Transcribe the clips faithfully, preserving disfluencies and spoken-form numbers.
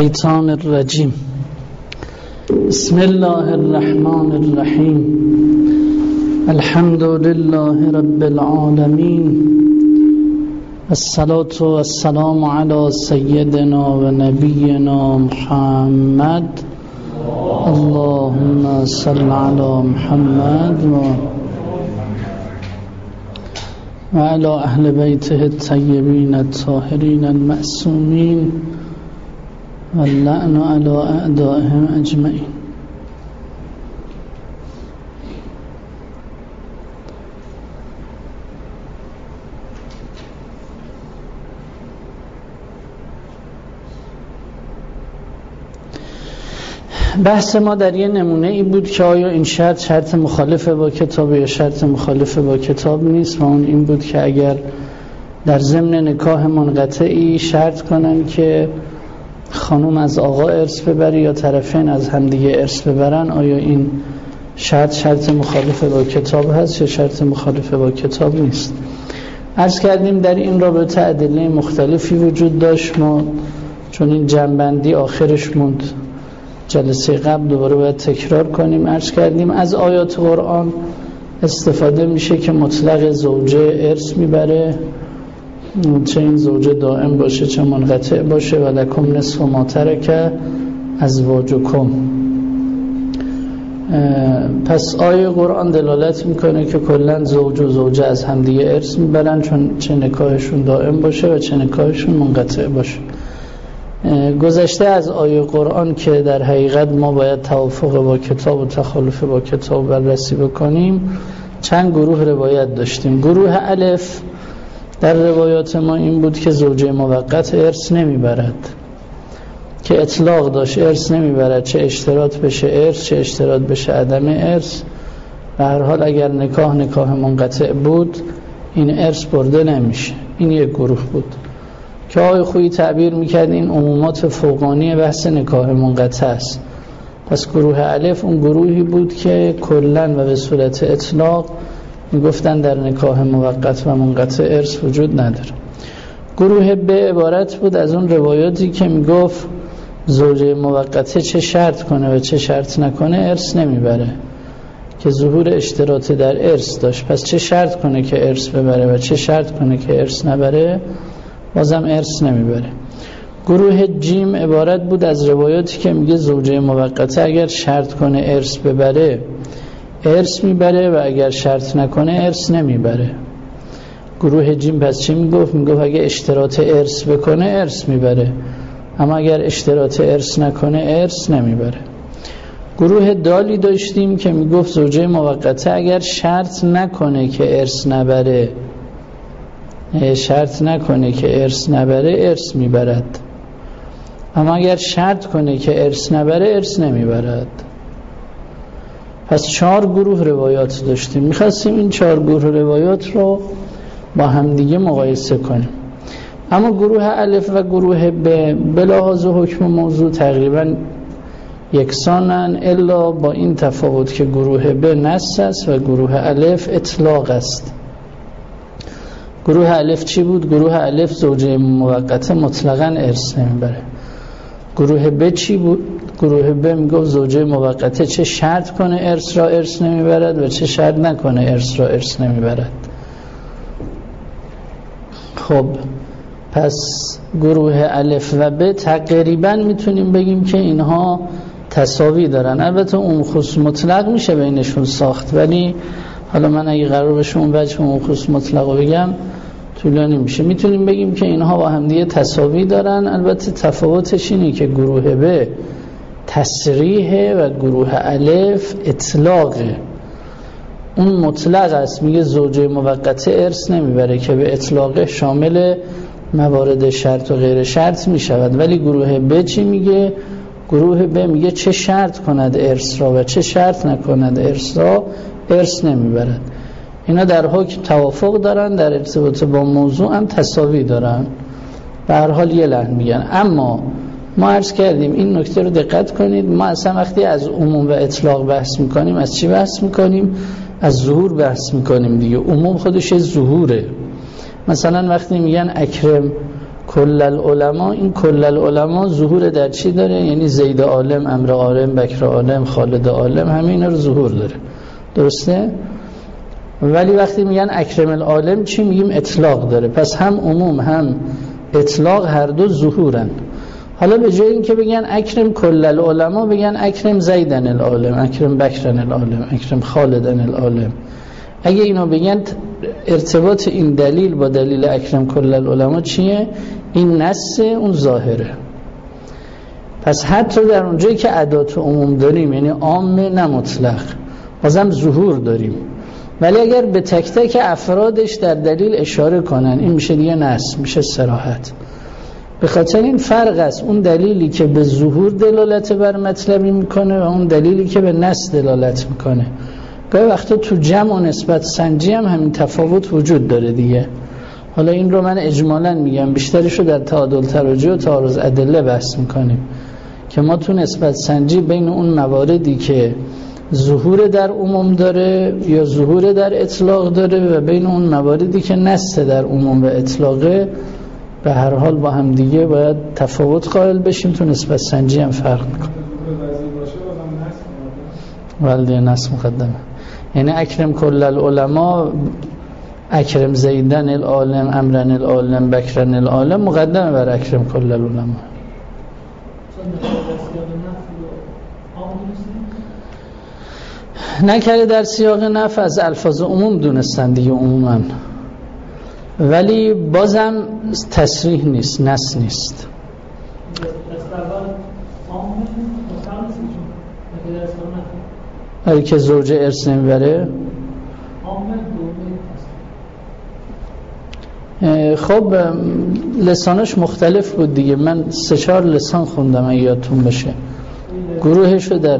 الشیطان الرجیم. بسم الله الرحمن الرحیم. الحمد لله رب العالمین. الصلاة والسلام علی سیدنا و نبینا محمد. اللهم صل علی محمد و و علی اهل بیته الطیبین الطاهرین المعصومین واللعن علی اعدائهم اجمعین. بحث ما در یه نمونه ای بود که آیا این شرط شرط مخالفه با کتاب یا شرط مخالفه با کتاب نیست، و اون این بود که اگر در ضمن نکاح منقطعی شرط کنن که خانم از آقا ارث ببره یا طرفین از همدیگه ارث ببرن، آیا این شرط شرط مخالفه با کتاب هست یا شرط مخالفه با کتاب نیست؟ عرض کردیم در این رابطه ادله مختلفی وجود داشت، ما چون این جنبندی آخرش موند جلسه قبل دوباره باید تکرار کنیم. عرض کردیم از آیات قرآن استفاده میشه که مطلق زوجه ارث میبره، چه این زوجه دائم باشه چه منقطع باشه. و لکم نصف ما ترک ازواجکم. پس آیه قرآن دلالت میکنه که کلا زوج و زوجه از همدیگه ارث میبرن، چون چه نکاحشون دائم باشه و چه نکاحشون منقطع باشه. گذشته از آیه قرآن که در حقیقت ما باید توافق با کتاب و تخالف با کتاب بررسی بکنیم، چند گروه روایت داشتیم. گروه الف در روایات ما این بود که زوجه موقت ارث نمیبرد، که اطلاق داشت ارث نمیبرد، چه اشتراط بشه ارث چه اشتراط بشه عدم ارث. به هر حال اگر نکاح نکاح منقطع بود این ارث برده نمیشه. این یک گروه بود که آقای خویی تعبیر میکرد این عمومات فوقانی بحث نکاح منقطع است. پس گروه الف اون گروهی بود که کلن و به صورت اطلاق میگفتن در نکاح موقت و منقطع ارث وجود نداره. گروه ب عبارت بود از اون روایاتی که میگفت زوجه موقته چه شرط کنه و چه شرط نکنه ارث نمیبره، که ظهور اشتراط در ارث داشت. پس چه شرط کنه که ارث ببره و چه شرط کنه که ارث نبره بازم ارث نمیبره. گروه جیم عبارت بود از روایاتی که میگه زوجه موقته اگر شرط کنه ارث ببره ارث میبره و اگر شرط نکنه ارث نمیبره. گروه جیم پس چی میگفت؟ میگفت اگه اشتراط ارث بکنه ارث میبره، اما اگر اشتراط ارث نکنه ارث نمیبره. گروه دالی داشتیم که میگفت زوجه موقته اگر شرط نکنه که ارث نبره شرط نکنه که ارث نبره ارث میبرد، اما اگر شرط کنه که ارث نبره ارث نمیبرد. پس چهار گروه روایات داشتیم. میخواستیم این چهار گروه روایات رو با همدیگه مقایسه کنیم. اما گروه الف و گروه ب به لحاظ حکم موضوع تقریبا یکسانن، الا با این تفاوت که گروه ب نص است و گروه الف اطلاق است. گروه الف چی بود؟ گروه الف زوجه موقته مطلقاً ارث نمیبره. گروه ب چی بود؟ گروه ب میگفت زوجه موقته چه شرط کنه ارث را ارث نمیبرد و چه شرط نکنه ارث را ارث نمیبرد. خب پس گروه الف و ب تقریبا میتونیم بگیم که اینها تساوی دارن. البته اون خصوص مطلق میشه بینشون ساخت، ولی حالا من اگه قرار بشه اون وجه اون خصوص مطلق رو بگم طولانی میشه. میتونیم بگیم که اینها با هم دیگه تساوی دارن. البته تفاوتش اینه که گروه ب تصریحه و گروه الف اطلاقه. اون مطلق است، میگه زوجه موقته ارث نمیبره، که به اطلاقه شامل موارد شرط و غیر شرط میشود. ولی گروه ب چی میگه؟ گروه ب میگه چه شرط کند ارث را و چه شرط نکند ارث را ارث نمیبرد. اینا در حکم توافق دارن، در ارتباط با موضوع هم تساوی دارن، به هر حال یه لحن میگن. اما ما عرض کردیم این نکته رو دقت کنید، ما اصلا وقتی از عموم و اطلاق بحث میکنیم از چی بحث میکنیم؟ از ظهور بحث میکنیم دیگه. عموم خودش ظهوره. مثلا وقتی میگن اکرم کل العلماء، این کل العلماء ظهور در چی داره؟ یعنی زید عالم، عمرو عالم، بکر عالم، خالد عالم، همه اینا رو ظهور داره، درسته؟ ولی وقتی میگن اکرم العالم چی میگیم؟ اطلاق داره. پس هم عموم هم اطلاق هر دو ظهورن. حالا به جای این که بگن اکرم کل العلماء بگن اکرم زیدن العالم، اکرم بکرن العالم، اکرم خالدن العالم. اگه اینو بگن ارتباط این دلیل با دلیل اکرم کل العلماء چیه؟ این نص اون ظاهره. پس حتی در اونجایی که ادات عموم داریم، یعنی عام نه مطلق، بازم ظهور داریم. ولی اگر به تک تک افرادش در دلیل اشاره کنن، این میشه دیگه نص، میشه صراحت. به خاطر این فرق است اون دلیلی که به ظهور دلالت بر مطلبی میکنه و اون دلیلی که به نص دلالت میکنه. گاهی وقتا تو جمع و نسبت سنجی هم همین تفاوت وجود داره دیگه. حالا این رو من اجمالاً میگم، بیشترش رو در تعادل تراجع و تعارض ادله بحث میکنیم که ما تو نسبت سنجی بین اون مواردی که ظهور در عموم داره یا ظهور در اطلاق داره و بین اون مواردی که نص در عموم و اطلاقه، به هر حال با هم دیگه باید تفاوت قائل بشیم. تو نسبت سنجی هم فرق میکنه. ولی نص مقدمه، یعنی اکرم کل العلماء، اکرم زیدن العالم، امرن العالم، بکرن العالم مقدمه بر اکرم کل العلماء. نکره در سیاق نفی از الفاظ عموم دونستن دیگه عموما، ولی بازم تصریح نیست، نص نیست. هر که زوجه ارث نمیبره. خب لسانش مختلف بود دیگه، من سه چهار لسان خوندم اگه یادتون بشه. گروهشو در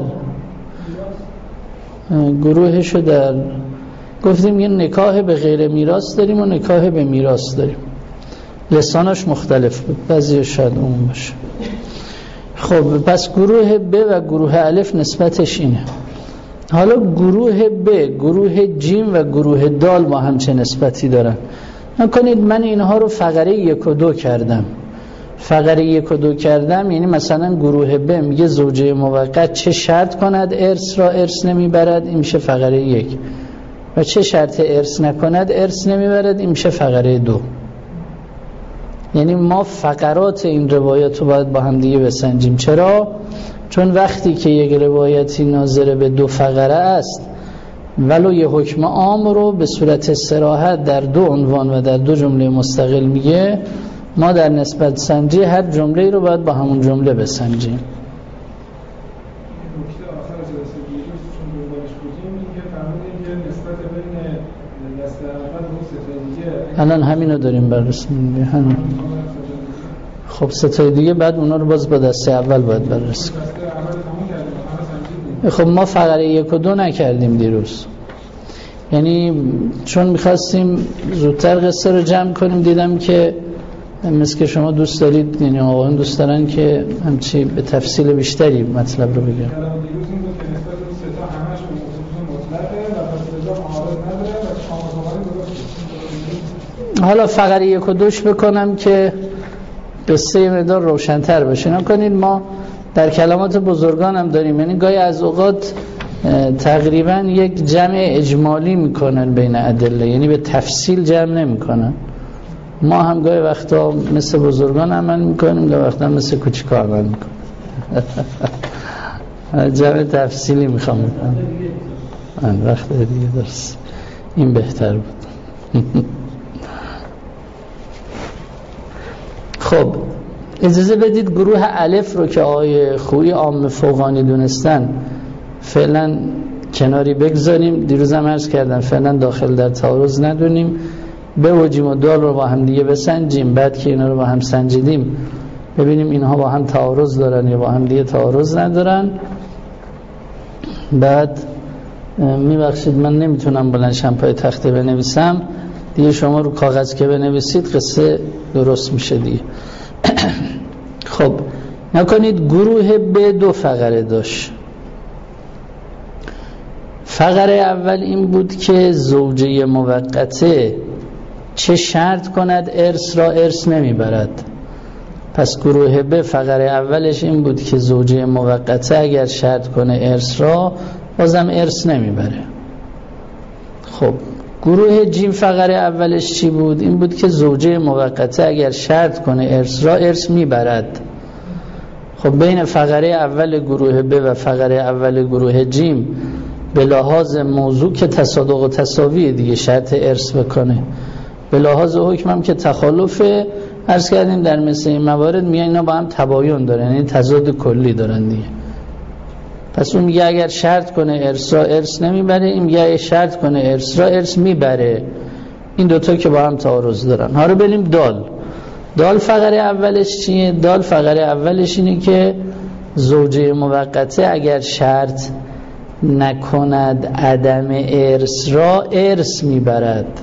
گروهشو در گفتیم یه نکاح به غیر میراث داریم و نکاح به میراث داریم. لسانش مختلف بود، بعضی شاید عموم باشه. خب پس گروه ب و گروه الف نسبتش اینه. حالا گروه ب، گروه جیم و گروه دال با هم چه نسبتی دارن؟ نکنید من اینها رو فقره یک و دو کردم. فقره یک و دو کردم یعنی مثلا گروه ب میگه زوجه موقت چه شرط کند ارث را ارث نمیبرد، این میشه فقره یک، و چه شرط ارث نکند ارث نمیبرد، این میشه فقره دو. یعنی ما فقرات این روایات رو باید با هم دیگه بسنجیم. چرا؟ چون وقتی که یک روایتی ناظر به دو فقره است ولو یه حکم عام رو به صورت صراحت در دو عنوان و در دو جمله مستقل میگه، ما در نسبت سنجی هر جمله رو باید با همون جمله بسنجیم. الان همینو داریم بررسی می‌کنیم. همین. خب ستای دیگه بعد اونا رو باز با دسته اول باید بررسی کنیم. خب ما فقره یک و دو نکردیم دیروز، یعنی چون میخواستیم زودتر قصه رو جمع کنیم، دیدم که مثل که شما دوست دارید، یعنی آقایون دوست دارن که همچی به تفصیل بیشتری مطلب رو بگم. حالا فقره یک و دوش بکنم که قصه مقدار روشن‌تر بشه. نکنید ما در کلمات بزرگان هم داریم، یعنی گاهی از اوقات تقریبا یک جمع اجمالی میکنن بین ادله، یعنی به تفصیل جمع نمیکنن. ما هم گاهی وقتا مثل بزرگان عمل میکنیم، گاهی وقتا مثل کوچیکا عمل میکنیم. جمع تفصیلی میخوام میکنم. من وقت دیگه درست این بهتر بود. خب اجازه بدید گروه الف رو که آقای خویی عام فوقانی دونستن فعلا کناری بگذاریم. دیروز هم عرض کردم فعلا داخل در تعارض ندونیم، بوجیم و دال رو با هم دیگه بسنجیم. بعد که اینا رو با هم سنجیدیم ببینیم اینها با هم تعارض دارن یا با هم دیگه تعارض ندارن. بعد میبخشید من نمیتونم بلند شم پای تخته بنویسم دیگه، شما رو کاغذ که بنویسید قصه درست میشه دیگه. خب نکنید گروه به دو فقره داشت. فقره اول این بود که زوجه موقته چه شرط کند ارث را ارث نمیبرد. پس گروه ب فقره اولش این بود که زوجه موقته اگر شرط کنه ارث را بازم ارث نمیبره. خب گروه جیم فقره اولش چی بود؟ این بود که زوجه موقته اگر شرط کنه ارث را ارث میبرد. خب بین فقره اول گروه ب و فقره اول گروه جیم به لحاظ موضوع که تصادق و تساوی دیگه شرط ارث بکنه، به لحاظ حکم هم که تخالفه. عرض کردیم در مثل این موارد میگه اینا با هم تباین دارن، یعنی تضاد کلی دارن دیگه. پس اون میگه اگر شرط کنه ارث را ارث نمیبره، این میگه اگر شرط کنه ارث را ارث میبره. این دوتا که با هم تعارض دارن. حالا بریم دال. دال فقره اولش چیه؟ دال فقره اولش اینه که زوجه موقته اگر شرط نکند عدم ارث را ارث میبرد.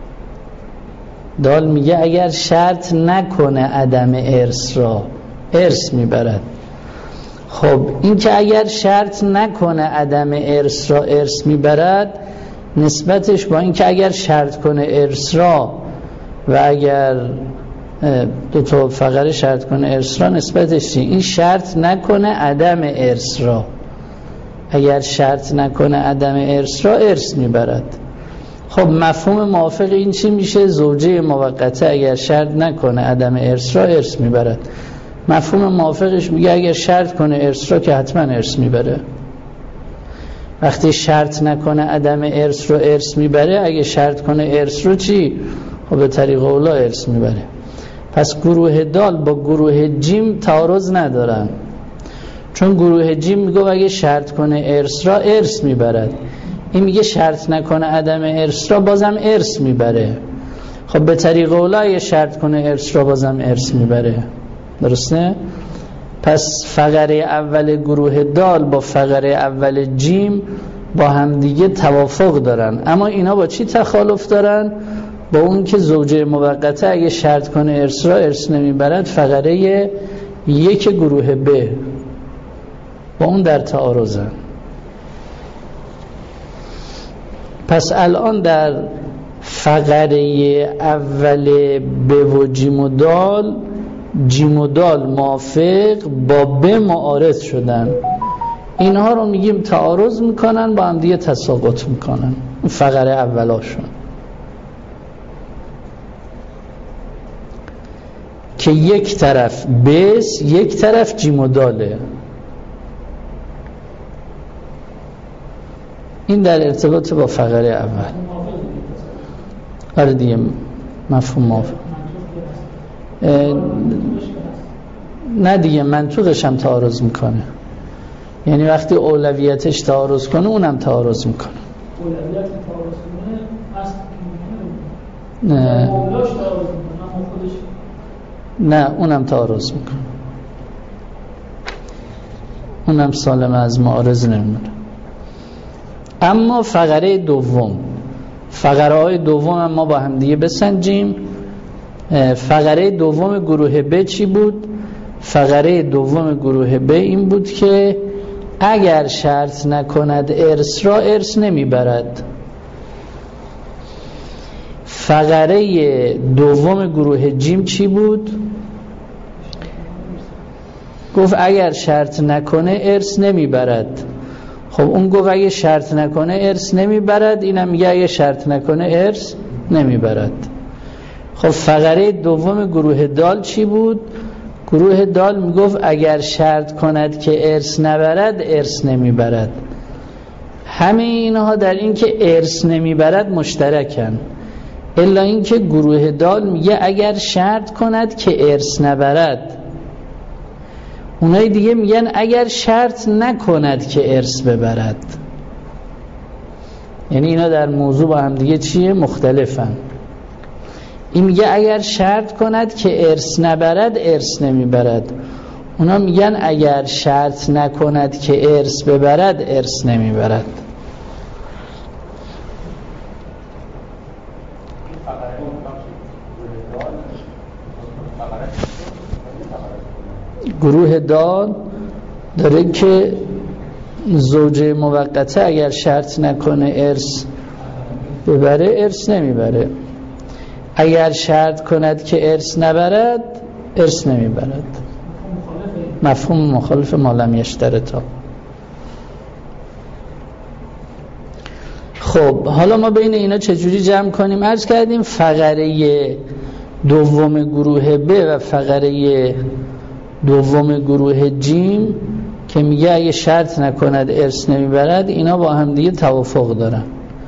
دال میگه اگر شرط نکنه عدم ارث را ارث میبرد. خب این که اگر شرط نکنه عدم ارث را ارث میبرد نسبتش با این که اگر شرط کنه ارث را و اگر دو تا فقره شرط کنه ارث را نسبتش چی؟ این شرط نکنه عدم ارث را، اگر شرط نکنه عدم ارث را ارث میبرد. خب مفهوم موافق این چی میشه؟ زوجه موقته اگر شرط نکنه عدم ارث را ارث میبرد. مفهوم موافقش میگه اگر شرط کنه ارث را که حتما ارث میبره. وقتی شرط نکنه عدم ارث رو ارث میبره، اگه شرط کنه ارث رو چی؟ خب به طریق اولا ارث میبره. پس گروه دال با گروه جیم تعارض ندارن، چون گروه جیم میگه اگه شرط کنه ارث را ارث میبرد، این میگه شرط نکنه عدم ارث را بازم ارث میبره. خب به طریق اولا اگه شرط کنه ارث را بازم ارث میبره. درسته؟ پس فقره اول گروه دال با فقره اول جیم با همدیگه توافق دارن، اما اینا با چی تخالف دارن؟ با اون که زوجه موقته اگه شرط کنه ارث را ارث نمیبرد، فقره یک گروه ب با اون در تعارضن. پس الان در فقره اول ب و جیم و دال، جیم و دال موافق با ب معارض شدن. اینها رو میگیم تعارض میکنن، با هم دیگه تساقط میکنن. فقره اولاشون که یک طرف بس یک طرف جیم و داله. این در ارتباط با فقره اول. آره دیگه مفهوم موافق. نه دیگه منطوقش هم تعارض میکنه، یعنی وقتی اولویتش تعارض کنه اونم تعارض میکنه. اولویت تعارض کنه اصل نه اولاش تعارض میکنه، اما خودش نه اونم تعارض میکنه، اونم سالم از معارض نمیمونه. اما فقره دوم، فقره های دوم هم ما با هم دیگه بسنجیم. فقره دوم گروه ب چی بود؟ فقره دوم گروه ب این بود که اگر شرط نکند ارث را ارث نمیبرد. فقره دوم گروه جیم چی بود؟ گفت اگر شرط نکنه ارث نمیبرد. خب اون گفت اگه شرط نکنه ارث نمیبرد، اینم میگه اگه شرط نکنه ارث نمیبرد. خب فقره دوم گروه دال چی بود؟ گروه دال میگفت اگر شرط کند که ارث نبرد ارث نمیبرد. همه اینها در این که ارث نمیبرد مشترکن، الا این که گروه دال میگه اگر شرط کند که ارث نبرد. اونای دیگه میگن اگر شرط نکند که ارث ببرد. یعنی اینا در موضوع با هم دیگه چیه؟ مختلفن. این میگه اگر شرط کند که ارث نبرد ارث نمیبرد. اونا میگن اگر شرط نکند که ارث ببرد ارث نمیبرد. گروه دال داره که زوجه موقته اگر شرط نکنه ارث ببره ارث نمیبره، اگر شرط کند که ارث نبرد ارث نمیبرد. مفهوم مخالف ما لم یشترطا. خب حالا ما بین اینا چجوری جمع کنیم؟ عرض کردیم فقره دوم گروه ب و فقره دوم گروه جیم که میگه اگه شرط نکند ارث نمیبرد، اینا با هم دیگه توافق دارن.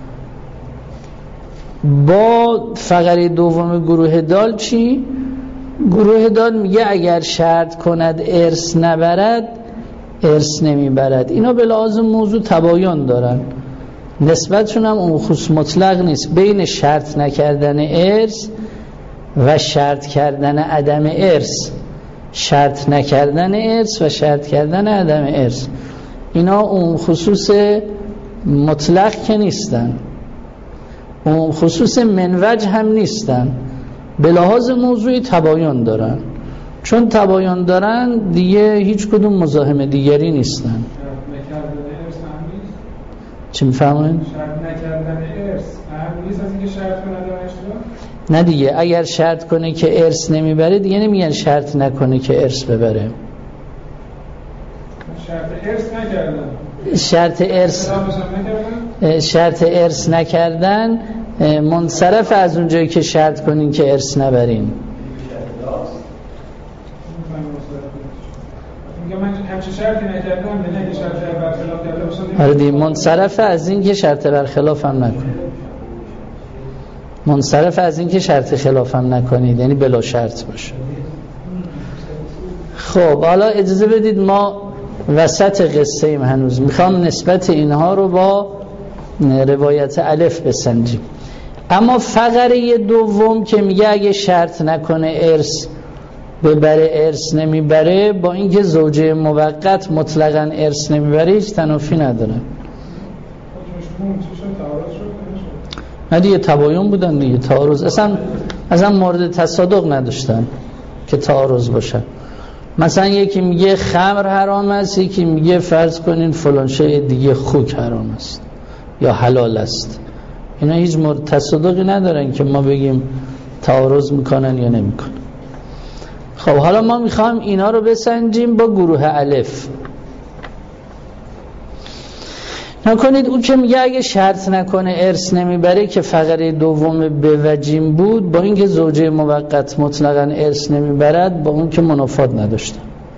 با فقره دوم گروه دال چی؟ گروه دال میگه اگر شرط کند ارث نبرد ارث نمیبرد. اینا به لحاظ موضوع تباین دارن، نسبتشون هم اون خصوص مطلق نیست بین شرط نکردن ارث و شرط کردن عدم ارث. شرط نکردن ارث و شرط کردن عدم ارث اینا اون خصوص مطلق که نیستن، اون خصوص منوج هم نیستن، به لحاظ موضوعی تباین دارن. چون تباین دارن دیگه هیچ کدوم مزاحم دیگری نیستن. شرط نکردن ارث هم نیست. چی میفهمین؟ شرط نکردن ارث هم نیست از اینکه شرط کنه عدم اشتباه؟ نه دیگه، اگر شرط کنه که ارث نمیبره دیگه نمیگن شرط نکنه که ارث ببره. شرط ارث نکردن. شرط ارث شرط ارث نکردن منصرف از اونجایی که شرط کنین که ارث نبرین. من همچه شرطی نکردم به نگه شرط برخلاف کرده باشم. آره دیگه، منصرف از این که شرط برخلاف هم نکنید. منصرف از این که شرط خلاف هم نکنید، یعنی بلا شرط باشه. خب حالا اجازه بدید ما وسط قصه ایم هنوز، میخوام نسبت اینها رو با روایت الف بسنجیم. اما فقره دوم که میگه اگه شرط نکنه ارث ببره ارث نمیبره، با اینکه زوجه موقت مطلقاً ارث نمیبره هیچ تنافی نداره. نه دیگه تباین بودن دیگه، تعارض اصلا اصلا مورد تصادق نداشتن که تعارض باشه. مثلا یکی میگه خمر حرام است، یکی میگه فرض کنین فلان شی دیگه خوک حرام است یا حلال است. اینا هیچ مورد تصادقی ندارن که ما بگیم تعارض میکنن یا نمیکنن. خب حالا ما میخوام اینا رو بسنجیم با گروه الف. نکنید اون که میگه اگه شرط نکنه ارث نمیبره که فقره دوم به وجیم بود، با اینکه زوجه موقت مطلقاً ارث نمیبرد با اون که منافات نداشته.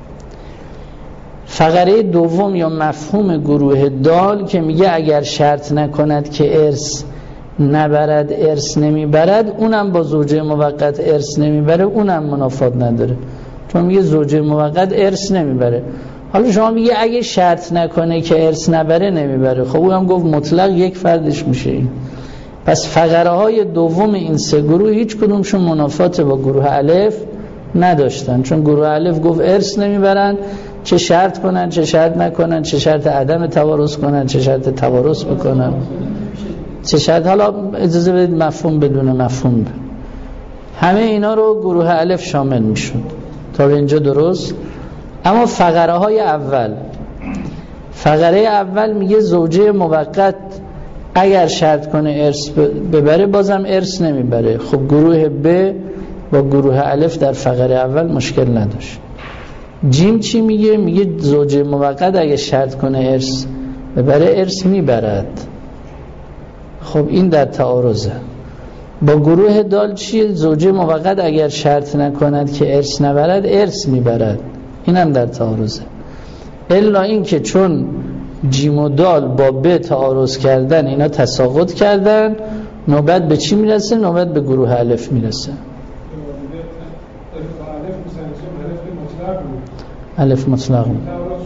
فقره دوم یا مفهوم گروه دال که میگه اگر شرط نکند که ارث نبرد ارث نمیبرد، اونم با زوجه موقت ارث نمیبره، اونم منافات نداره، چون میگه زوجه موقت ارث نمیبره. حالا شما میگه اگه شرط نکنه که ارث نبره نمیبره، خب او هم گفت مطلق یک فردش میشه این. پس فقره های دوم این سه گروه هیچ کدومشون منافات با گروه الف نداشتن، چون گروه الف گفت ارث نمیبرن، چه شرط کنن چه شرط نکنن، چه شرط عدم توارث کنن چه شرط توارث بکنن، چه شرط. حالا اجازه بدید مفهوم بدون مفهوم بد. همه اینا رو گروه الف شامل میشون. تا به اینجا درست؟ اما فقره های اول، فقره اول میگه زوجه موقت اگر شرط کنه ارث ببره بازم ارث نمیبره. خب گروه ب با گروه الف در فقره اول مشکل نداشت. جیم چی میگه؟ میگه زوجه موقت اگر شرط کنه ارث ببره ارث میبرد. خب این در تعارضه. با گروه دال چیه؟ زوجه موقت اگر شرط نکند که ارث نبرد ارث میبرد. این هم در تعارضه. الا این که چون جیم و دال با ب تعارض کردن، اینا تساقط کردن، نوبت به چی میرسه؟ نوبت به گروه الف میرسه. الف مطلق بود.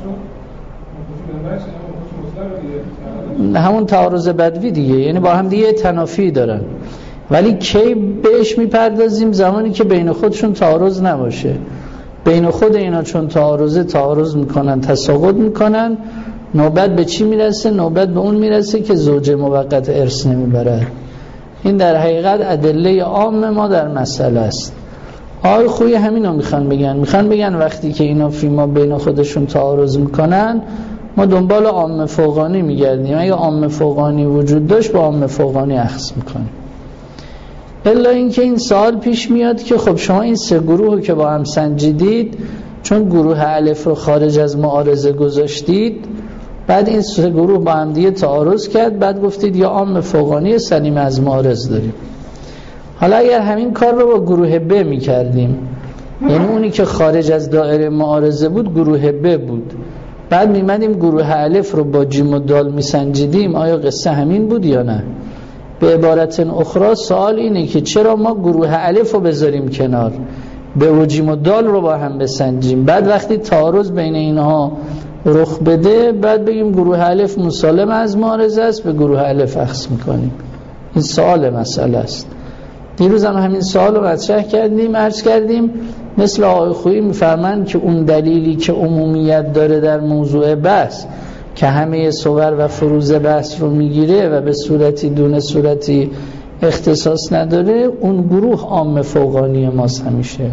همون تعارض بدوی دیگه، یعنی با هم دیگه تنافی دارن. ولی کی بهش میپردازیم؟ زمانی که بین خودشون تعارض نباشه. بین خود اینا چون تعارضه تعارض میکنن، تساقط میکنن، نوبت به چی میرسه؟ نوبت به اون میرسه که زوجه موقت ارث نمیبرد. این در حقیقت ادله عام ما در مسئله است. آقای خویی همینو میخوان بگن. میخوان بگن وقتی که اینا فیما بین خودشون تعارض میکنن، ما دنبال عام فوقانی میگردیم. اگه عام فوقانی وجود داشت با عام فوقانی اخذ میکنیم. الا اینکه این سوال پیش میاد که خب شما این سه گروه که با هم سنجیدید، چون گروه الف رو خارج از معارضه گذاشتید، بعد این سه گروه با هم دیگه تعارض کرد، بعد گفتید یا عام فوقانی سلیم از معارض داریم. حالا اگر همین کار رو با گروه ب میکردیم، یعنی اونی که خارج از دایره معارضه بود گروه ب بود، بعد میمدیم گروه الف رو با جیم و دال میسنجیدیم، آیا قصه همین بود یا نه؟ به عبارت اخرى سوال اینه که چرا ما گروه الف رو بذاریم کنار، به و جیم و دال رو با هم بسنجیم، بعد وقتی تعارض بین اینها رخ بده بعد بگیم گروه الف مسالم از معارضه است، به گروه الف اخذ میکنیم. این سوال مسئله است. دیروز هم همین سوال رو مطرح کردیم، عرض کردیم مثل آقای خویی میفرمند که اون دلیلی که عمومیت داره در موضوع بحث که همه صور و فروض بحث رو میگیره و به صورتی دونه صورتی اختصاص نداره، اون گروه عام فوقانی ماست همیشه.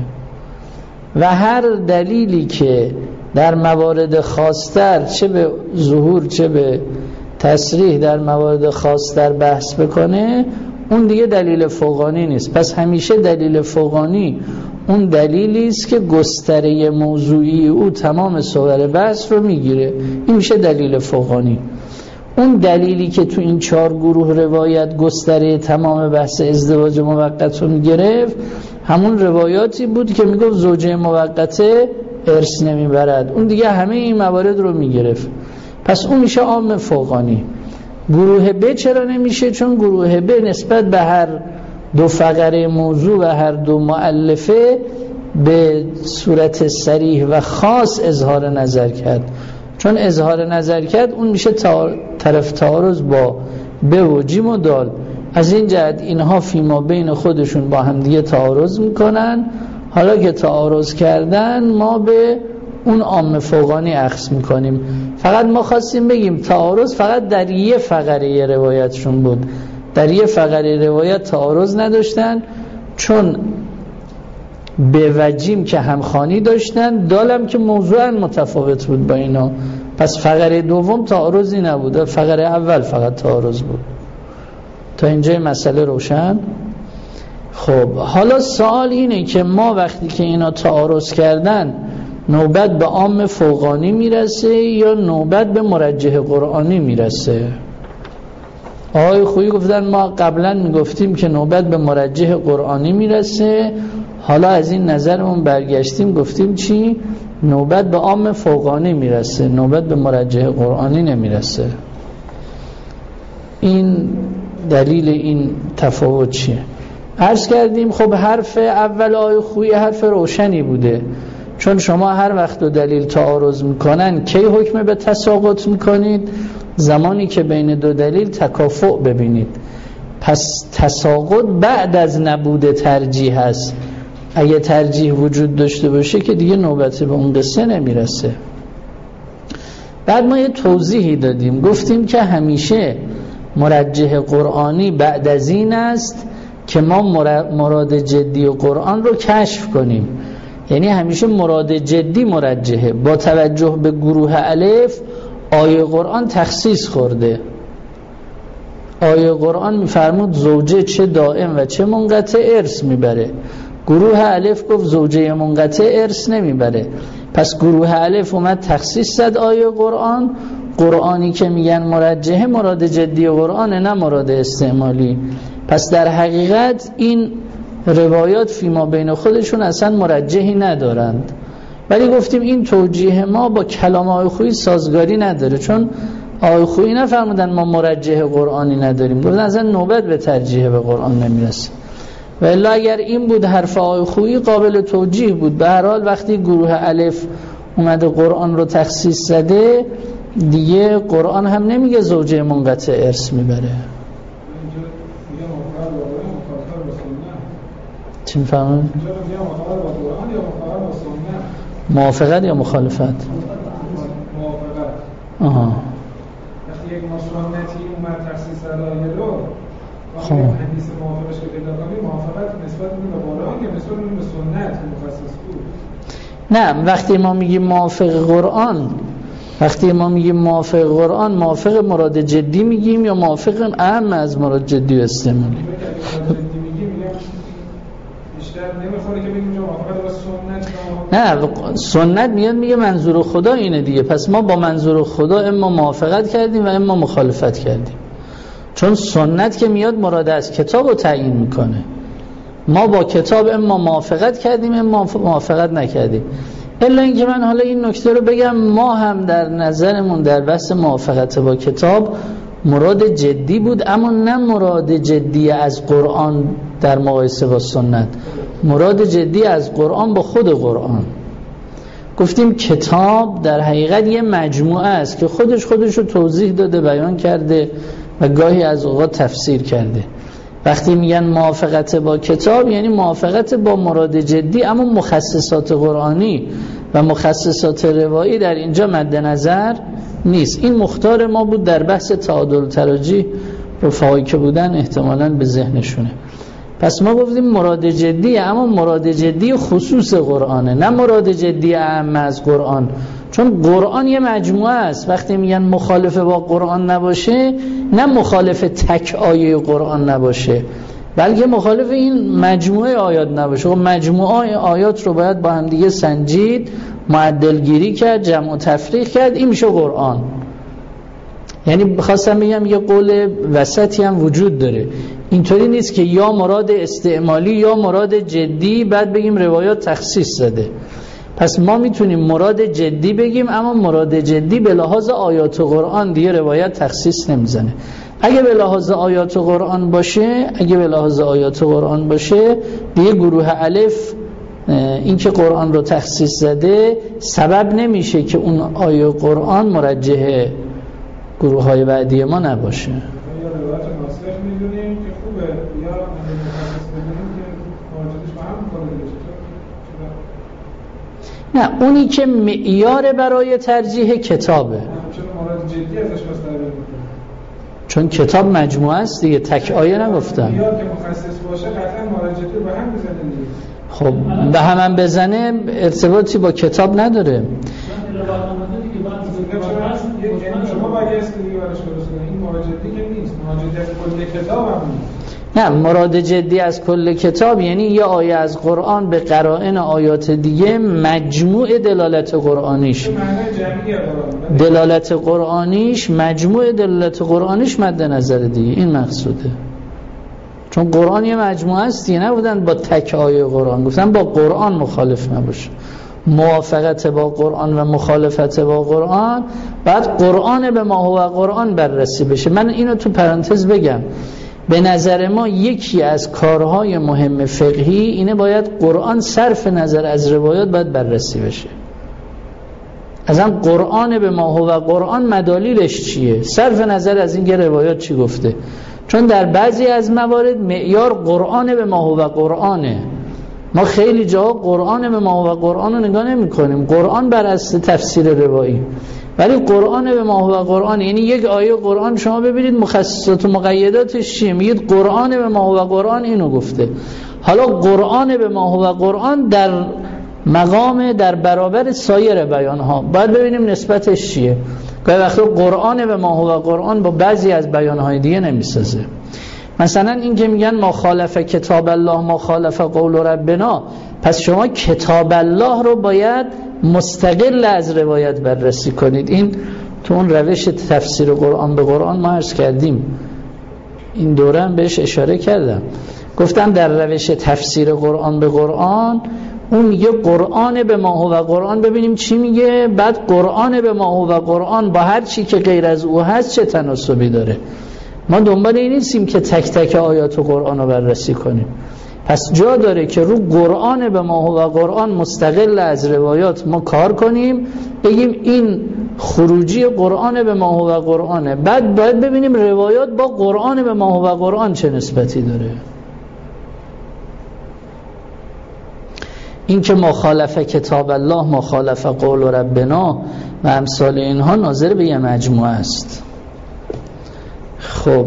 و هر دلیلی که در موارد خاصتر چه به ظهور چه به تصریح در موارد خاصتر بحث بکنه، اون دیگه دلیل فوقانی نیست. پس همیشه دلیل فوقانی اون دلیلی است که گستره موضوعی او تمام صور بحث رو میگیره، این میشه دلیل فوقانی. اون دلیلی که تو این چهار گروه روایت گستره تمام بحث ازدواج موقت رو میگرفت، همون روایاتی بود که میگفت زوجه موقته ارث نمیبرد، اون دیگه همه این موارد رو میگرفت. پس اون میشه عام فوقانی. گروه ب چرا نمیشه؟ چون گروه ب نسبت به هر دو فقره موضوع و هر دو مؤلفه به صورت صریح و خاص اظهار نظر کرد. چون اظهار نظر کرد اون میشه طرف تعارض با ب و جیم و دال. از این جهت اینها فیما بین خودشون با هم دیگه تعارض میکنن. حالا که تعارض کردن ما به اون عام فوقانی اخذ میکنیم. فقط ما خواستیم بگیم تعارض فقط در یه فقره روایتشون بود، در یه فقره روایت تعارض نداشتن، چون به وجیم که همخوانی داشتن، دالم که موضوعا متفاوت بود با اینا، پس فقره دوم تعارضی نبود، فقره اول فقط تعارض بود. تا اینجای مسئله روشن؟ خب حالا سوال اینه که ما وقتی که اینا تعارض کردن نوبت به عام فوقانی میرسه یا نوبت به مرجح قرآنی میرسه؟ آقای خویی گفتن ما قبلا میگفتیم که نوبت به مرجح قرآنی میرسه، حالا از این نظرمون برگشتیم گفتیم چی؟ نوبت به عام فوقانی میرسه، نوبت به مرجح قرآنی نمیرسه. این دلیل این تفاوت چیه؟ عرض کردیم خب حرف اول آقای خویی حرف روشنی بوده، چون شما هر وقت دو دلیل تعارض میکنن کی حکم به تساقط میکنید؟ زمانی که بین دو دلیل تکافؤ ببینید. پس تساقط بعد از نبود ترجیح هست. اگه ترجیح وجود داشته باشه که دیگه نوبت به اون قصه نمیرسه. بعد ما یه توضیحی دادیم، گفتیم که همیشه مرجح قرآنی بعد از این است که ما مراد جدی و قرآن رو کشف کنیم. یعنی همیشه مراد جدی مرجحه. با توجه به گروه الف آیه قرآن تخصیص خورده. آیه قرآن میفرمود زوجه چه دائم و چه منقطع ارث میبره. گروه الف گفت زوجه منقطع ارث نمیبره. پس گروه الف اومد تخصیص زد آیه قرآن. قرآنی که میگن مرجحه مراد جدی قرآن، نه مراد استعمالی. پس در حقیقت این روایات فیما بین خودشون اصلا مرجحی ندارند. ولی گفتیم این توجیه ما با کلام آقای خویی سازگاری نداره، چون آقای خویی نفرمودن ما مرجح قرآنی نداریم، گفتن اصلا نوبت به ترجیح به قرآن نمیرسه. و الا اگر این بود حرف آقای خویی قابل توجیه بود. به هر حال وقتی گروه الف اومده قرآن رو تخصیص زده، دیگه قرآن هم نمیگه زوجه منقطع ارث میبره. چی میفهمون؟ موافقت یا مخالفت؟ موافقت. آها. وقتی یک مسلمتی اومد تخصیص علایه رو خب حدیث موافقش که پیدا کنیم، موافقت نسبت به قرآن یا نسبت به سنت که مخصص بود؟ نه، وقتی ما میگیم موافق قرآن، وقتی ما میگیم موافق قرآن، موافق مراد جدی میگیم یا موافق اهم از مراد جدی و استعمالی؟ شاید نمیخوره که بگیم اونجا موافقت با سنت. نه سنت میاد میگه منظور خدا اینه دیگه، پس ما با منظور خدا اما موافقت کردیم و اما مخالفت کردیم، چون سنت که میاد مراد از کتاب رو تعیین میکنه. ما با کتاب اما موافقت کردیم اما موافقت نکردیم. الا اینکه من حالا این نکته رو بگم، ما هم در نظرمون در بحث موافقت با کتاب مراد جدی بود، اما نه مراد جدی از قرآن در مقایسه با سنت، مراد جدی از قرآن با خود قرآن. گفتیم کتاب در حقیقت یه مجموعه است که خودش خودش رو توضیح داده، بیان کرده و گاهی از اوقات تفسیر کرده. وقتی میگن موافقت با کتاب یعنی موافقت با مراد جدی، اما مخصصات قرآنی و مخصصات روایی در اینجا مد نظر نیست. این مختار ما بود در بحث تعادل تراجیح، رفاقی که بودن احتمالاً به ذهنشونه. پس ما گفتیم مراد جدی، اما مراد جدی خصوص قرآنه، نه مراد جدی اعم از قرآن، چون قرآن یه مجموعه است. وقتی میگن مخالف با قرآن نباشه، نه مخالف تک آیه قرآن نباشه، بلکه مخالف این مجموعه آیات نباشه. خب مجموعه آیات رو باید با هم دیگه سنجید، معدل گیری کرد، جمع و تفریق کرد، این میشه قرآن. یعنی بخواستم بگم یه قول وسطی هم وجود داره، اینطوری نیست که یا مراد استعمالی یا مراد جدی بعد بگیم روایات تخصیص زده. پس ما میتونیم مراد جدی بگیم، اما مراد جدی به لحاظ آیات قرآن دیگه روایت تخصیص نمیزنه. اگه به لحاظ آیات قرآن باشه اگه به لحاظ آیات قرآن باشه دیگه گروه الف این که قرآن رو تخصیص زده سبب نمیشه که اون آیه قرآن مرجح گروه های بعدی ما نباشه. یا روایت ناسخ میدونیم که خوبه، یا مخصص بدونیم که مراجعش با هم مخالفه بشه. نه، اونی که معیار برای ترجیح کتابه. چون مراد جدی ازش مستقل میکنه، چون کتاب مجموعه است دیگه، تک آیه نگفتم. معیار که مخصص باشه قطعا مراد جدی به هم بزنه دیگه. خب به هم بزنه ارتباطی با کتاب نداره. شما باید دیگه برش برسونه این مراد جدی که نیست، مراد جدی از کل کتاب هم نیست. نه، مراد جدی از کل کتاب یعنی یه آیه از قرآن به قرائن آیات دیگه مجموع دلالت قرآنیش دلالت قرآنیش مجموع دلالت قرآنیش مد نظر دیگه، این مقصوده. چون قرآن یه مجموعه است دیگه، نبودن با تک آیه قرآن، گفتن با قرآن مخالف نباشه. موافقت با قرآن و مخالفت با قرآن بعد قرآن به ما هو قرآن بررسی بشه. من اینو تو پرانتز بگم، به نظر ما یکی از کارهای مهم فقهی اینه باید قرآن صرف نظر از روایات باید بررسی بشه. اصلا قرآن به ما هو قرآن مدالیلش چیه؟ صرف نظر از این که روایات چی گفته. چون در بعضی از موارد معیار قرآن به ما هو قرآنه، ما خیلی جا قرآن به ما هو قرآن رو نگاه نمی کنیم، قرآن بر اساس تفسیر روایی، ولی قرآن به ما هو قرآن یعنی یک آیه قرآن شما ببینید مخصصات و مقیداتش چیه، میگید قرآن به ما هو قرآن اینو گفته. حالا قرآن به ما هو قرآن در مقام در برابر سایر بیانها باید ببینیم نسبتش چیه. گاهی وقتا قرآن به ما هو قرآن با بعضی از بیانهای دیگه نمیسازه. مثلا این که میگن ما خالف کتاب الله ما خالف قول ربنا، پس شما کتاب الله رو باید مستقل از روایت بررسی کنید. این تو اون روش تفسیر قرآن به قرآن ما عرض کردیم، این دوره هم بهش اشاره کردم، گفتم در روش تفسیر قرآن به قرآن اون میگه قرآن به ما هو قرآن، ببینیم چی میگه، بعد قرآن به ما هو قرآن با هر چی که غیر از او هست چه تناسبی داره. ما دنبال این نیستیم که تک تک آیات و قرآن رو بررسی کنیم. پس جا داره که رو قرآن به ما هو قرآن مستقل از روایات ما کار کنیم، بگیم این خروجی قرآن به ما هو قرآنه، بعد باید ببینیم روایات با قرآن به ما هو قرآن چه نسبتی داره. این که مخالف کتاب الله مخالف قول ربنا و امثال اینها ناظر به یه مجموعه است. خب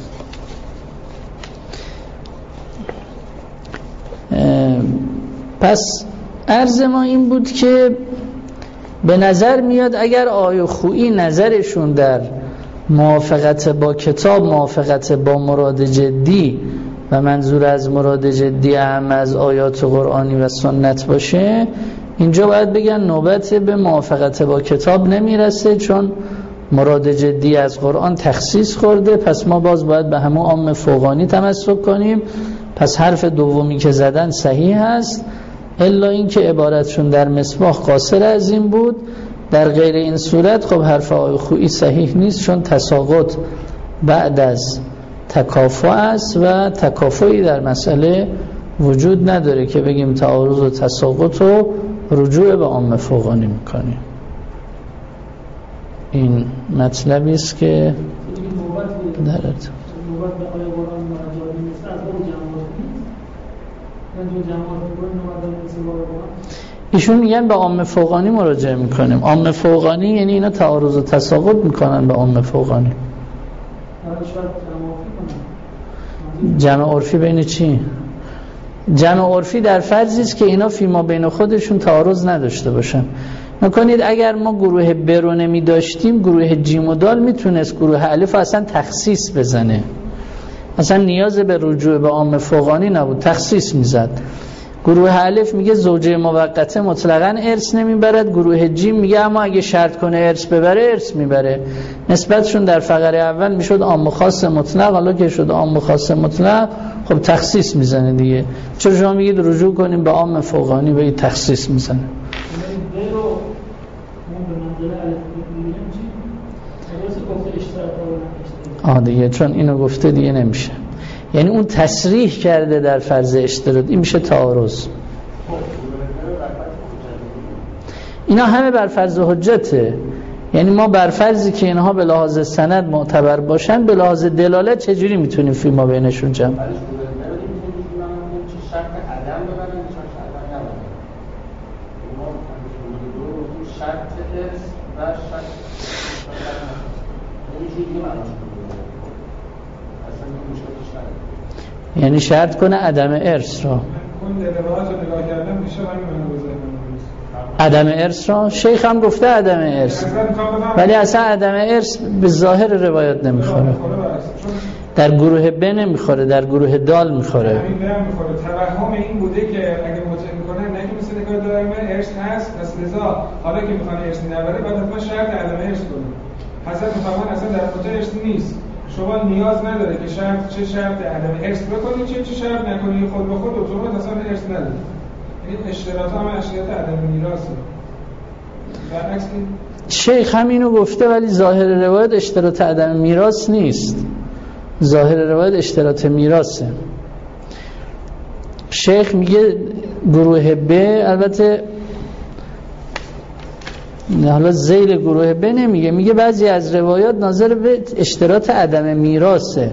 پس عرض ما این بود که به نظر میاد اگر آیه خویی نظرشون در موافقت با کتاب موافقت با مراد جدی و منظور از مراد جدی هم از آیات قرآنی و سنت باشه، اینجا باید بگن نوبت به موافقت با کتاب نمیرسه، چون مراد جدی از قرآن تخصیص خورده، پس ما باز باید به همون عام فوقانی تمسک کنیم. پس حرف دومی که زدن صحیح است، الا اینکه عبارتشون در مصباح قاصر از این بود. در غیر این صورت خب حرف آقای خویی صحیح نیست، چون تساقط بعد از تکافؤ است و تکافؤی در مسئله وجود نداره که بگیم تعارض و تساقط و رجوع به عام فوقانی میکنیم. این مطلبی است که درت ایشون میگن به عام فوقانی مراجعه میکنیم. عام فوقانی یعنی اینا تعارض و تساقط میکنن به عام فوقانی. جمع عرفی بین چی؟ جمع عرفی در فرضی است که اینا فیما بین خودشون تعارض نداشته باشن. نکنید اگر ما گروه ب رو نمی داشتیم، گروه جیم و دال میتونست گروه الف اصلا تخصیص بزنه، اصلا نیاز به رجوع به عام فوقانی نبود، تخصیص میزد. گروه الف میگه زوجه موقته مطلقاً ارث نمیبرد، گروه جیم میگه اما اگه شرط کنه ارث ببره ارث میبره. نسبتشون در فقره اول میشد عام و خاص مطلق، حالا که شد عام و خاص مطلق خب تخصیص میزنه دیگه. چرا شما میگید رجوع کنیم به عام فوقانی به این تخصیص میزنه؟ آه دیگه چون اینو گفته دیگه نمیشه، یعنی اون تصریح کرده در فرض اشتراط، این میشه تعارض. اینا همه بر فرض حجته، یعنی ما بر فرضی که اینها به لحاظ سند معتبر باشن، به لحاظ دلالت چجوری میتونیم فیما بینشون جمع؟ یعنی شرط کنه عدم ارث را. عدم ارث را شیخ هم گفته عدم ارث، ولی اصلا عدم ارث به ظاهر روایات نمیخوره، در گروه ب نمیخوره، در گروه دال میخوره. توهم این بوده که اگه مطلق میکنن نه که مثل نگاه دائمه ارث هست، پس لذا حالا که میخوان ارث نبره باید حتما شرط عدم ارث کنه. حضرت میفهمن اصلا در مطلق ارث نیست، شما نیاز نداره که شرط چه شرط عدم ارث بکنید چه چه شرط نکنید، خود به خود اتومات اصلا ارث نداره. یعنی اشتراط هم اشتراط عدم میراثه. برعکس این شیخ همینو گفته، ولی ظاهر روایت اشتراط عدم میراث نیست، ظاهر روایت اشتراط میراثه. شیخ میگه گروه ب، البته حالا ذیل گروه ب نمیگه، میگه بعضی از روایات ناظر به اشتراط عدم میراثه.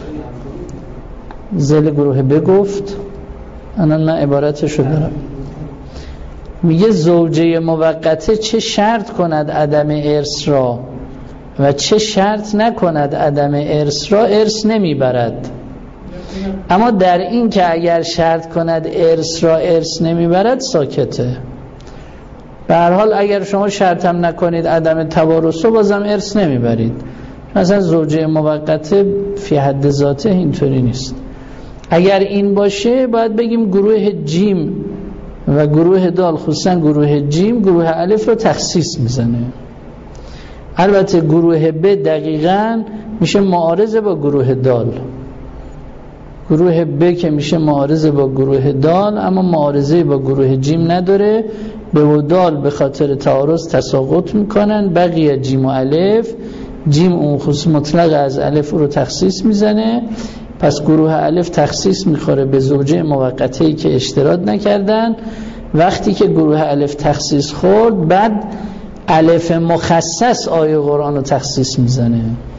ذیل گروه ب گفت، الان من عبارتشو دارم، میگه زوجه موقته چه شرط کند عدم ارث را و چه شرط نکند عدم ارث را ارث نمیبرد. اما در این که اگر شرط کند ارث را ارث نمیبرد ساکته. به هر حال اگر شما شرط هم نکنید عدم توارث بازم ارث نمیبرید. مثلا زوجه موقته فی حد ذاته اینطوری نیست. اگر این باشه باید بگیم گروه جیم و گروه دال، خصوصا گروه جیم گروه الف رو تخصیص میزنه. البته گروه ب دقیقاً میشه معارضه با گروه دال. گروه ب که میشه معارضه با گروه دال، اما معارضه با گروه جیم نداره. ب و دال به خاطر تعارض تساقط میکنن، بقیه جیم و الف. جیم اون خصوص مطلق از الف رو تخصیص میزنه، پس گروه الف تخصیص میخوره به زوجه موقته‌ای که اشتراط نکردن. وقتی که گروه الف تخصیص خورد، بعد الف مخصص آیه قرآن رو تخصیص میزنه.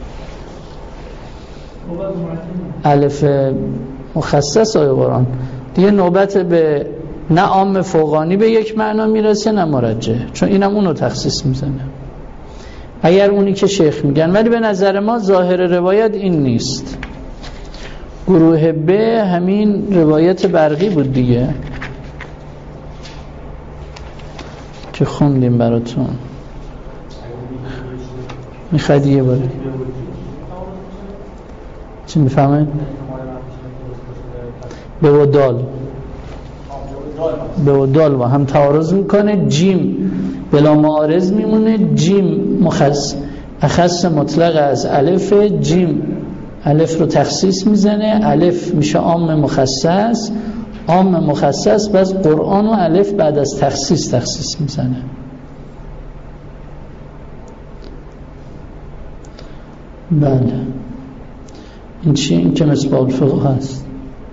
الف مخصص آیه قرآن دیگه نوبت به نه عام فوقانی به یک معنا میرسه نه مرجع، چون اینم اونو تخصیص میزنه اگر اونی که شیخ میگن. ولی به نظر ما ظاهر روایت این نیست. گروه ب همین روایت برقی بود دیگه که خوندیم براتون. میخواد یه باره چی میفهمه؟ به و دال به و دال با هم تعارض میکنه. جیم بلا معارض میمونه. جیم مخص اخص مطلق از الف. جیم الف رو تخصیص میزنه. الف میشه عام مخصص. عام مخصص بس قرآن و الف بعد از تخصیص تخصیص میزنه. بله این چی؟ این که مصباح الفقه هست.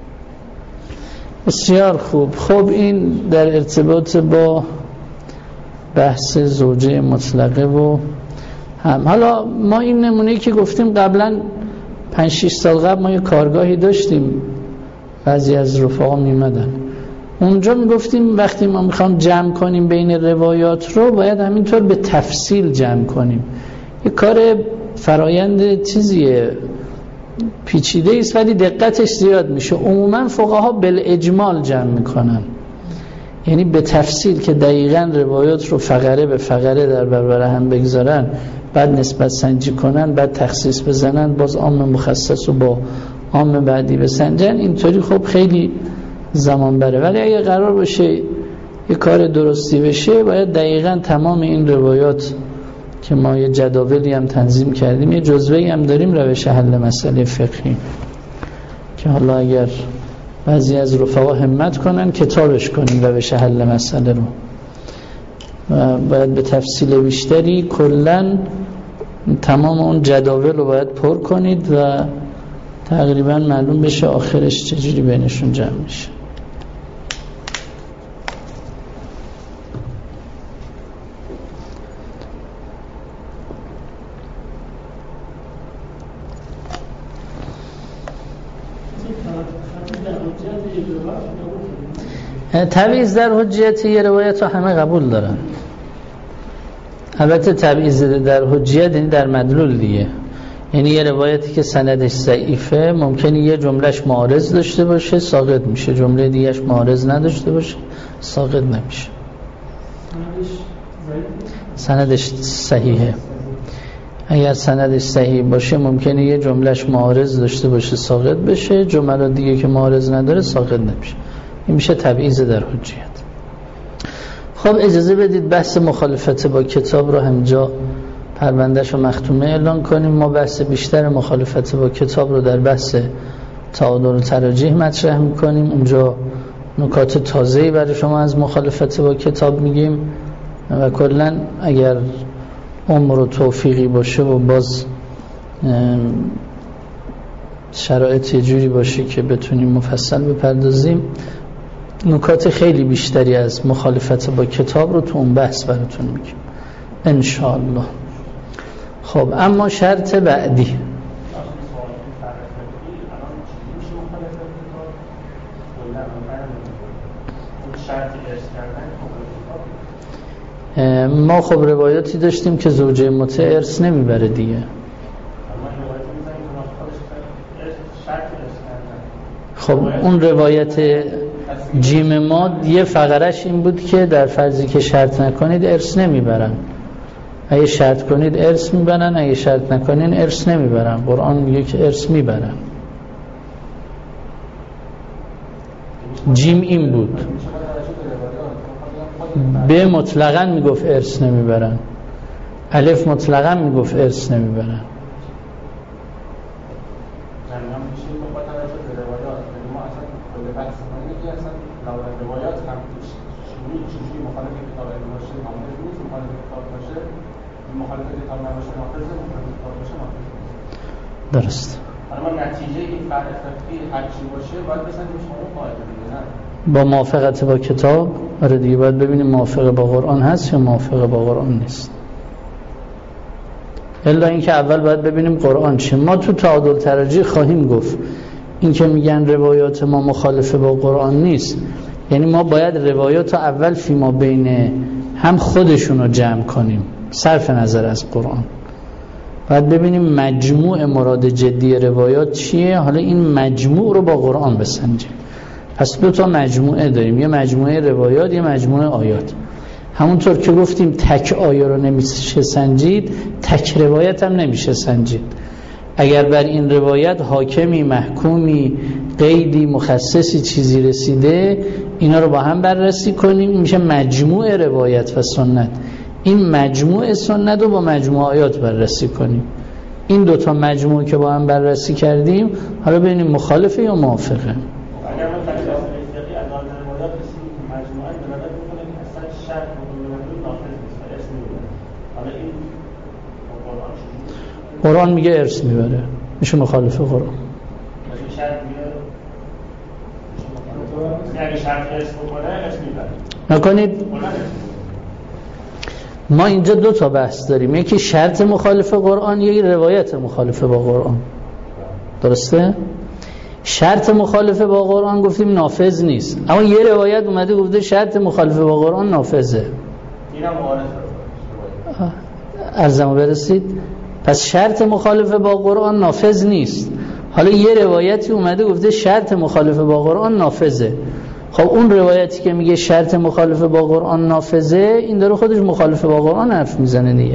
بسیار خوب. خب این در ارتباط با بحث زوجه مطلقه و هم. حالا ما این نمونه‌ای که گفتیم قبلا پنج شش سال قبل ما یه کارگاهی داشتیم، بعضی از رفقا میمدن اونجا، میگفتیم وقتی ما میخوام جمع کنیم بین روایات رو باید همینطور به تفصیل جمع کنیم. یه کار فرایند چیزیه، پیچیده است ولی دقتش زیاد میشه. عموما فقها بالاجمال جمع میکنن، یعنی به تفصیل که دقیقاً روایات رو فقره به فقره در برابر هم بگذارن، بعد نسبت سنجی کنن، بعد تخصیص بزنن، باز عام مخصص رو با عام بعدی بسنجن. اینطوری خب خیلی زمان بره، ولی اگه قرار باشه یه کار درستی بشه باید دقیقاً تمام این روایات که ما یه جداولی هم تنظیم کردیم، یه جزوه‌ای هم داریم روش حل مسئله فقهی که حالا اگر بعضی از رفقا همت کنن کتابش کنیم روش حل مسئله رو، و باید به تفصیل بیشتری کلن تمام اون جداول رو باید پر کنید و تقریبا معلوم بشه آخرش چجوری بینشون جمع میشه. تبعیض در حجیت یه روایت رو همه قبول دارن. البته تبعیض در حجیت یعنی در مدلول دیگه، یعنی یه روایتی که سندش ضعیفه ممکنه یه جملهش معارض داشته باشه ساقط میشه، جمله دیگهش معارض نداشته باشه ساقط نمیشه. سندش صحیحه. اگر سندش صحیح باشه ممکنه یه جملهش معارض داشته باشه ساقط بشه، جمله دیگه که معارض نداره ساقط نمیشه. این میشه تبعیض در حجیت. خب اجازه بدید بحث مخالفت با کتاب رو همجا پروندهش رو مختومه اعلان کنیم. ما بحث بیشتر مخالفت با کتاب رو در بحث تعادل و تراجیح مطرح میکنیم. اونجا نکات تازه‌ای برای شما از مخالفت با کتاب میگیم و کلا اگر عمر و توفیقی باشه و باز شرایط یه جوری باشه که بتونیم مفصل بپردازیم، نکات خیلی بیشتری از مخالفت با کتاب رو تو اون بحث براتون میگیم انشاءالله. خب اما شرط بعدی ما خب روایاتی داشتیم که زوجه مطیع ارث نمیبره دیگه. خب اون روایت جیم ما یه فقرش این بود که در فرضی که شرط نکنید ارث نمیبرن، اگه شرط کنید ارث میبرن، اگه شرط نکنین ارث نمیبرن. قرآن میگه که ارث میبرن. جیم این بود. به مطلقاً میگفت ارث نمیبرن. الف مطلقاً میگفت ارث نمیبرن. درست. اما نتیجه این فرق فقهی هر چی باشه باید بسنجیم شما قاعده دیگه نه. با موافقت با کتاب آره دیگه باید ببینیم موافق با قرآن هست یا موافق با قرآن نیست. الا اینکه اول باید ببینیم قرآن چیه. ما تو تعادل تراجیح خواهیم گفت این که میگن روایات ما مخالفه با قرآن نیست، یعنی ما باید روایات اول فیما بین هم خودشون رو جمع کنیم صرف نظر از قرآن. باید ببینیم مجموع مراد جدی روایات چیه، حالا این مجموع رو با قرآن بسنجیم. پس دو تا مجموعه داریم، یه مجموعه روایات یه مجموعه آیات. همونطور که گفتیم تک آیه رو نمیشه سنجید، تک روایت هم نمیشه سنجید. اگر بر این روایت حاکمی، محکومی، قیدی مخصصی چیزی رسیده، اینا رو با هم بررسی کنیم، میشه مجموع روایت و سنت. این مجموع سنت رو با مجموع آیات بررسی کنیم. این دوتا مجموع که با هم بررسی کردیم، حالا ببینیم مخالفه یا موافقه. اگر ما فرض کنیم از آن روایات رسیدیم که مجموعاً دلالت می‌کنه که اصلا شرط مقابل نافذ نیست و ارث نمی‌بره. حالا این قرآن قرآن میگه ارث میبره، میشه مخالفه قرآن. مثلا شرط میگه یعنی شرط ارث بکنه ارث میبره. نکنید ما اینجا دو تا بحث داریم، یکی شرط مخالف قرآن، یکی روایت مخالف با قرآن. درسته؟ شرط مخالف با قرآن گفتیم نافذ نیست، اما یه روایت اومده گفته شرط مخالف با قرآن نافذه. اینم معارضه ارزمو برسید. پس شرط مخالف با قرآن نافذ نیست. حالا یه روایتی اومده گفته شرط مخالف با قرآن نافذه. خب اون روایتی که میگه شرط مخالف با قرآن نافذه، این داره خودش مخالف با قرآن حرف میزنه دیگه.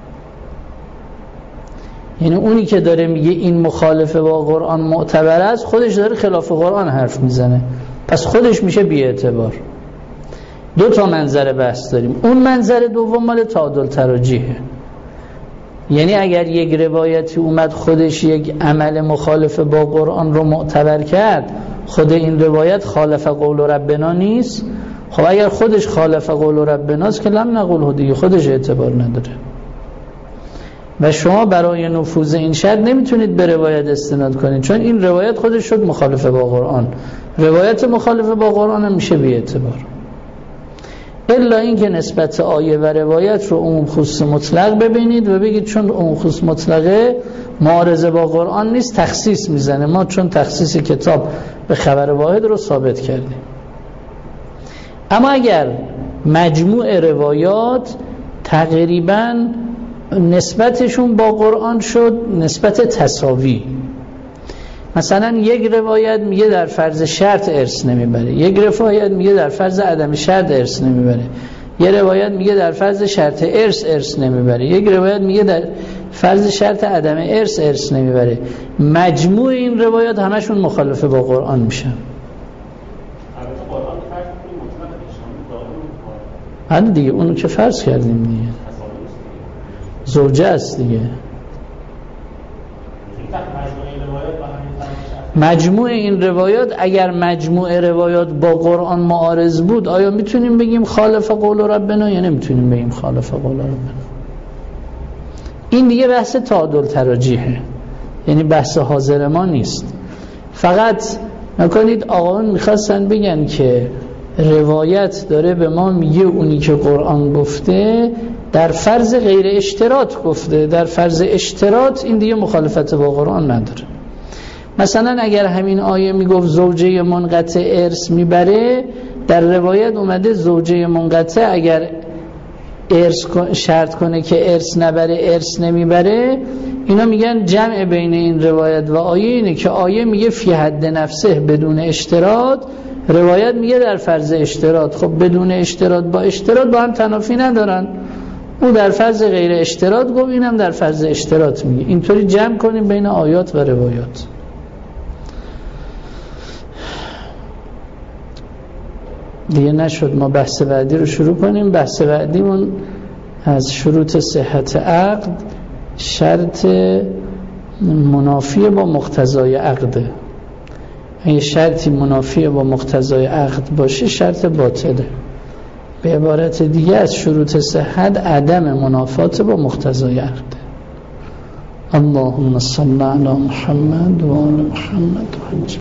یعنی اونی که داره میگه این مخالف با قرآن معتبر است، خودش داره خلاف قرآن حرف میزنه، پس خودش میشه بی اعتبار. دو تا منظر بحث داریم. اون منظر دوم مال تعادل تراجیحه، یعنی اگر یک روایتی اومد خودش یک عمل مخالف با قرآن رو معتبر کرد، خود این روایت خالف قول ربنا نیست. خب اگر خودش خالف قول ربناست که لم نقوله دیگه، خودش اعتبار نداره. و شما برای نفوذ این شرط نمیتونید به روایت استناد کنید، چون این روایت خودش شد مخالف با قرآن. روایت مخالف با قرآن هم میشه بی اعتبار، الا اینکه نسبت آیه و روایت رو عموم خصوص مطلق ببینید و بگید چون عموم خصوص مطلقه معارضه با قرآن نیست، تخصیص میزنه. ما چون تخصیص کتاب به خبر واحد رو ثابت کردیم. اما اگر مجموع روایات تقریباً نسبتشون با قرآن شد نسبت تساوی، مثلا یک روایت میگه در فرض شرط ارث نمیبره، یک روایت میگه در فرض عدم شرط ارث نمیبره، یک روایت میگه در فرض شرط ارث ارث نمیبره، یک روایت میگه در فرض شرط عدم ارث ارث نمیبره، مجموع این روایات همشون مخالفه با قرآن میشن. حالا دیگه اونو که فرض کردیم دیگه، زوجه است دیگه. مجموع این روایات اگر مجموع روایات با قرآن معارض بود، آیا میتونیم بگیم خالف قول ربنا یا نمیتونیم بگیم خالف قول ربنا؟ این دیگه بحث تعادل تراجیحه، یعنی بحث حاضر ما نیست. فقط نکنید آقایون میخواستن بگن که روایت داره به ما میگه اونی که قرآن گفته در فرض غیر اشتراط گفته، در فرض اشتراط این دیگه مخالفت با قرآن نداره. مثلا اگر همین آیه میگفت زوجه منقطع ارث میبره، در روایت اومده زوجه منقطع اگر ارث شرط کنه که ارث نبره ارث نمیبره، اینا میگن جمع بین این روایت و آیه اینه که آیه میگه فی حد نفسه بدون اشتراط، روایت میگه در فرض اشتراط. خب بدون اشتراط با اشتراط با هم تنافی ندارن، او در فرض غیر اشتراط گفت، اینم در فرض اشتراط میگه. اینطوری جمع کنیم بین آیات و روایات. دیگه نشد ما بحث بعدی رو شروع کنیم. بحث بعدیمون از شروط صحت عقد شرط منافی با مقتضای عقده. اگه شرطی منافی با مقتضای عقد باشه شرط باطله. به عبارت دیگه از شروط صحت عدم منافات با مقتضای عقده. اللهم صل علی محمد و آل محمد.